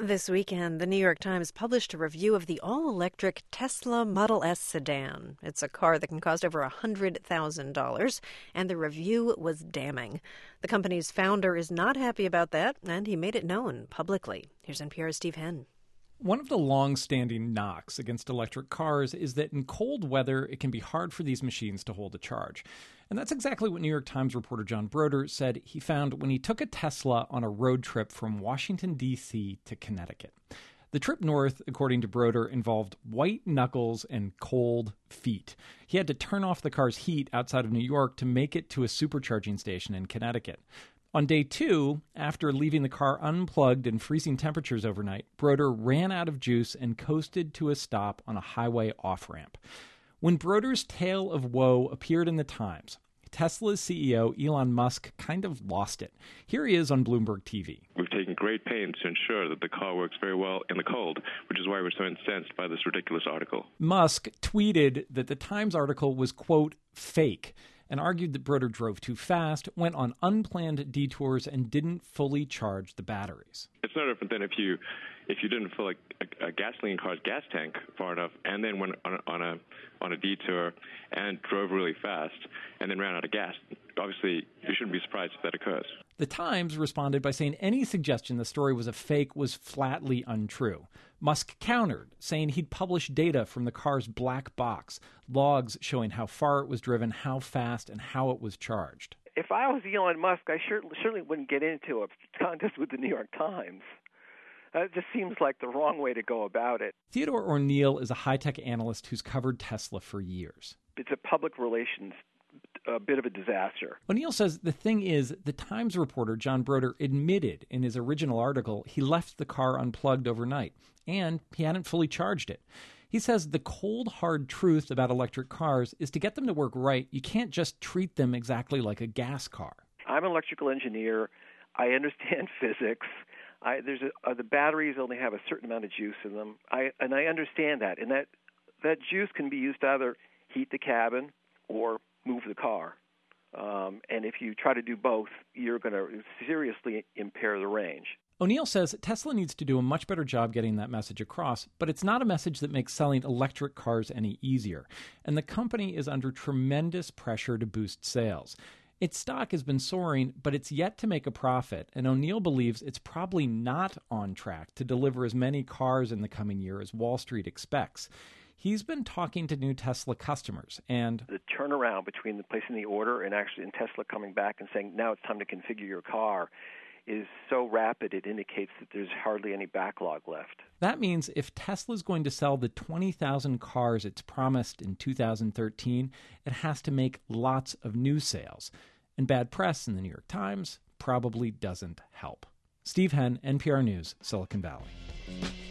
This weekend, the New York Times published a review of the all-electric Tesla Model S sedan. It's a car that can cost over $100,000, and the review was damning. The company's founder is not happy about that, and he made it known publicly. Here's NPR's Steve Henn. One of the long-standing knocks against electric cars is that in cold weather, it can be hard for these machines to hold a charge. And that's exactly what New York Times reporter John Broder said he found when he took a Tesla on a road trip from Washington, D.C. to Connecticut. The trip north, according to Broder, involved white knuckles and cold feet. He had to turn off the car's heat outside of New York to make it to a supercharging station in Connecticut. On day 2, after leaving the car unplugged in freezing temperatures overnight, Broder ran out of juice and coasted to a stop on a highway off-ramp. When Broder's tale of woe appeared in the Times, Tesla's CEO Elon Musk kind of lost it. Here he is on Bloomberg TV. We've taken great pains to ensure that the car works very well in the cold, which is why we're so incensed by this ridiculous article. Musk tweeted that the Times article was, quote, fake, and argued that Broder drove too fast, went on unplanned detours, and didn't fully charge the batteries. It's no different than if you didn't fill a gasoline car's gas tank far enough and then went on a detour and drove really fast and then ran out of gas. Obviously, you shouldn't be surprised if that occurs. The Times responded by saying any suggestion the story was a fake was flatly untrue. Musk countered, saying he'd published data from the car's black box, logs showing how far it was driven, how fast, and how it was charged. If I was Elon Musk, I certainly wouldn't get into a contest with the New York Times. It just seems like the wrong way to go about it. Theodore O'Neill is a high-tech analyst who's covered Tesla for years. It's a public relations a bit of a disaster. O'Neill says the thing is, the Times reporter John Broder admitted in his original article he left the car unplugged overnight, and he hadn't fully charged it. He says the cold, hard truth about electric cars is to get them to work right, you can't just treat them exactly like a gas car. I'm an electrical engineer. I understand physics. The batteries only have a certain amount of juice in them, and I understand that. And that juice can be used to either heat the cabin or move the car. And if you try to do both, you're going to seriously impair the range. O'Neill says Tesla needs to do a much better job getting that message across, but it's not a message that makes selling electric cars any easier. And the company is under tremendous pressure to boost sales. Its stock has been soaring, but it's yet to make a profit, and O'Neill believes it's probably not on track to deliver as many cars in the coming year as Wall Street expects. He's been talking to new Tesla customers, and the turnaround between the placing the order and actually in Tesla coming back and saying, now it's time to configure your car, is so rapid it indicates that there's hardly any backlog left. That means if Tesla's going to sell the 20,000 cars it's promised in 2013, it has to make lots of new sales. And bad press in the New York Times probably doesn't help. Steve Henn, NPR News, Silicon Valley.